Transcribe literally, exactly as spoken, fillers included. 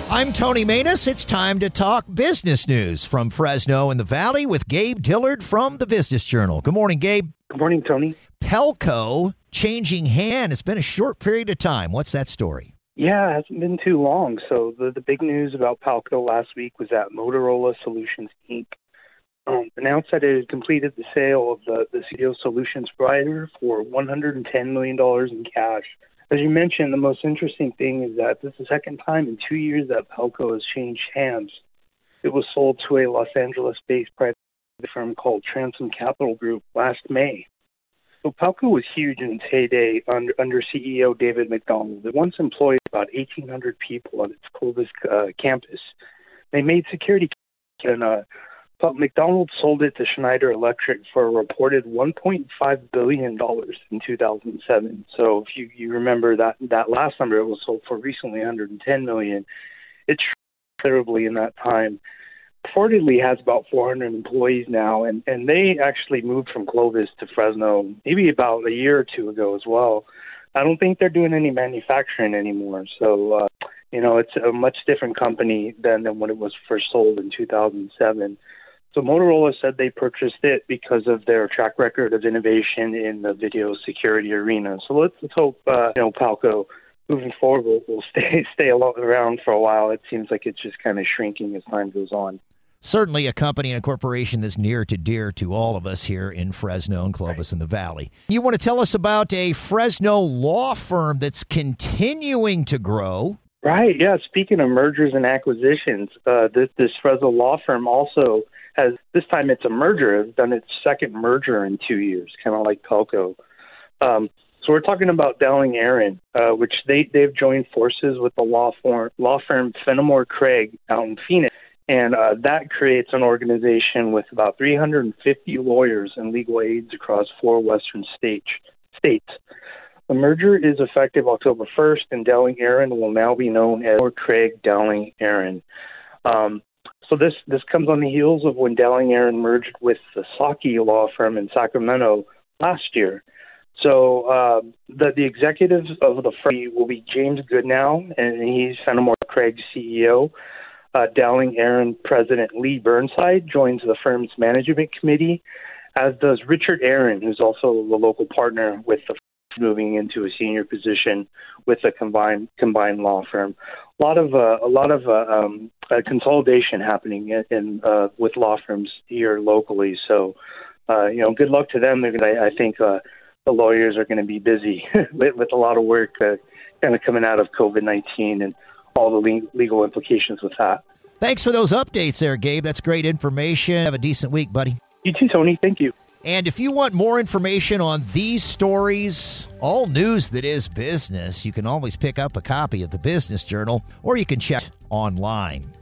I'm Tony Manus. It's time to talk business news from Fresno and the Valley with Gabe Dillard from the Business Journal. Good morning, Gabe. Good morning, Tony. Pelco changing hand. It's been a short period of time. What's that story? Yeah, it hasn't been too long. So the, the big news about Pelco last week was that Motorola Solutions, Incorporated um, announced that it had completed the sale of the, the C E O Solutions provider for one hundred ten million dollars in cash. As you mentioned, the most interesting thing is that this is the second time in two years that Pelco has changed hands. It was sold to a Los Angeles-based private firm called Transom Capital Group last May. So Pelco was huge in its heyday under, under C E O David McDonald. It once employed about eighteen hundred people at its Clovis uh, campus. They made security, and uh, McDonald sold it to Schneider Electric for a reported one point five billion dollars in two thousand seven. So if you, you remember that, that last number it was sold for recently, one hundred ten million dollars. It's terribly in that time. Reportedly has about four hundred employees now, and, and they actually moved from Clovis to Fresno maybe about a year or two ago as well. I don't think they're doing any manufacturing anymore. So, uh, you know, it's a much different company than, than when it was first sold in two thousand seven. So Motorola said they purchased it because of their track record of innovation in the video security arena. So let's, let's hope, uh, you know, Pelco moving forward will, will stay stay around for a while. It seems like it's just kind of shrinking as time goes on. Certainly a company and a corporation that's near to dear to all of us here in Fresno and Clovis and the Valley. You want to tell us about a Fresno law firm that's continuing to grow? Right, yeah. Speaking of mergers and acquisitions, uh, this, this Fresno law firm also has, this time it's a merger, has done its second merger in two years, kind of like Pelco. Um, so we're talking about Dowling Aaron, uh, which they, they've joined forces with the law firm, law firm Fenimore Craig out in Phoenix. And uh, that creates an organization with about three hundred fifty lawyers and legal aides across four western state, states. The merger is effective October first, and Dowling Aaron will now be known as Craig Dowling Aaron. Um, so this, this comes on the heels of when Dowling Aaron merged with the Psaki law firm in Sacramento last year. So uh, the, the executives of the firm will be James Goodnow, and he's Fenimore Craig's C E O. Uh, Dowling Aaron President Lee Burnside joins the firm's management committee, as does Richard Aaron, who's also the local partner with the firm, moving into a senior position with a combined combined law firm. A lot of uh, a lot of uh, um, uh, consolidation happening in, in uh, with law firms here locally. So, uh, you know, good luck to them. They're gonna, I think uh, the lawyers are going to be busy with, with a lot of work, uh, kind of coming out of COVID nineteen and all the legal implications with that. Thanks for those updates there, Gabe. That's great information. Have a decent week, buddy. You too, Tony. Thank you. And if you want more information on these stories, all news that is business, you can always pick up a copy of the Business Journal, or you can check online.